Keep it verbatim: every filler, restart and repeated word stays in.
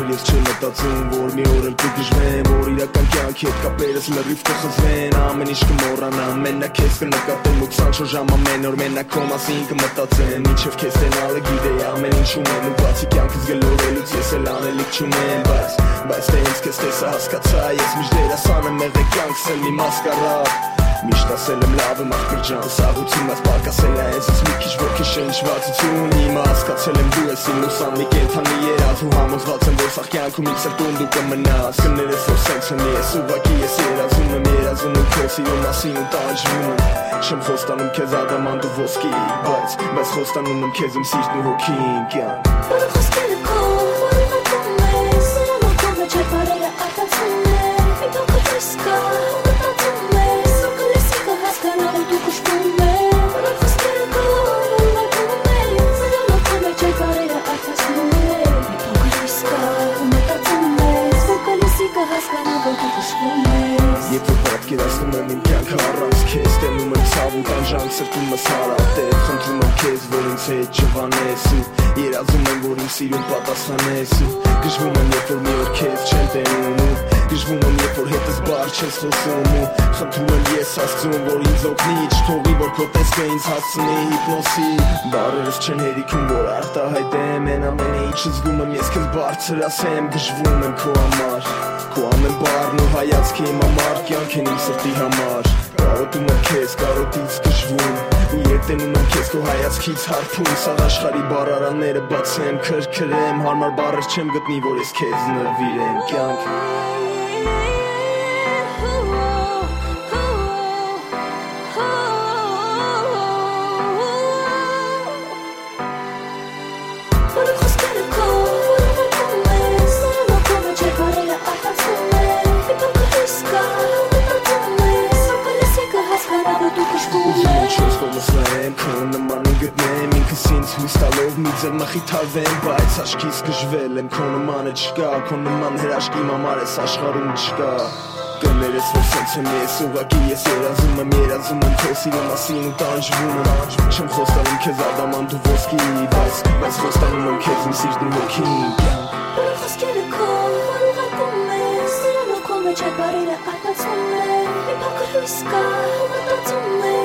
ես չեմ մտածում, որ մի օր էլ կգժվեմ, որ իրական կյանքի հետ կապերս լրիվ կխզվեն, ամեն ինչ կմոռանամ, մենակ քեզ կնկատեմ ու քսանչորս ժամ ամեն օր մենակ քո մասին կմտածեմ, ինչև քեզ տենալը գիտեի ամեն ինչ ունեմ ու բացի կյանքս գլորելուց ես էլ անելիք չունեմ, բայց բայց թե ինձ քեզ տեսա հասկացա, ես միշտ դերասան եմ եղել կյանքս էլ մի մասկարադ, միշտ ասել եմ լավ եմ աղբյուր ջան, սաղություն ես պարկասել է ես ես մի քիչ ոգի շնչվածություն, հիմա հասկացել եմ դու ես իմ ուսան մի կենդանի երազ ու համոզված եմ որ սաղ կյանքում ինձ սրտում դու կմնաս, կներես որ սենց ունի ես ուղղակի ես երազում եմ, երազում եմ քո սիրո մասին ու տանջվում եմ, չեմ խոստանում քեզ ադամանդ ու ոսկի, բայց բայց խոստանում եմ քեզ իմ սիրտն ու հոգին կյանք, որը խոսքերը քո, որը մտնում ես, սրանով քո մեջ է բարերը արտացում են, մի փոքր հույս կա, մտածում ես, ու կլեսիկը հասկանալ ու դու կշտում ես, որը խոսքերը քո, որը մտնում ես, սրանով քո մեջ է բարերը արտացում են, մի փոքր հույս կա, մտածում ես, ու կլեսիկը հասկանալ ու դու կշտում ես, երբ որ պատկերացնում եմ իմ կյանքը առանց քեզ, տենում եմ ցավ ու տանջանք սրտումս հարատև, խնդրում եմ քեզ որ ինձ հետ չվանես ու երազում եմ որ իմ սիրուն պատասխանես ու գժվում եմ երբ որ մի օր քեզ չեմ տենում ու գժվում եմ երբ որ հետս բար չես խոսում ու խնդրում եմ ես Աստծուն որ ինձ օգնի չթողի որ քո տեսքը ինձ հասցնի հիպնոսի բառերս չեն հերիքում որ արտահայտեմ են ամենը ինչ զգում եմ ես քեզ բարձր ասեմ գժվում եմ քո համար քո ամեն բառն ու հայացքը իմ համար կյանք են իմ սրտի համար կարոտում եմ քեզ կարոտից գժվում ու երտենում եմ քեզ քո հայացքից հարբում սաղ աշխարհի բառարանները բացեմ քրքրեմ հարմար բառեր չեմ գտնի որ ես քեզ նվիրեմ կյանք Մխիթարվեմ, բայց աշկիս գժվել եմ քո նմանը չկա քո նման հրաշքի մամար ես աշխարհում չկա կներես որ սենց եմ ես ուղղակի ես երազում եմ երազում եմ քո սիրո մասին ու տանջվում եմ չեմ խոստանում քեզ ադամանդ ու ոսկի բայց բայց խոստանում եմ քեզ իմ սիրտն ու հոգին որը խոսքերը քո որ ուղղակում ես սրանով քո մեջ այդ բառերը արտացում են մի փոքր հույս կա մտածում ես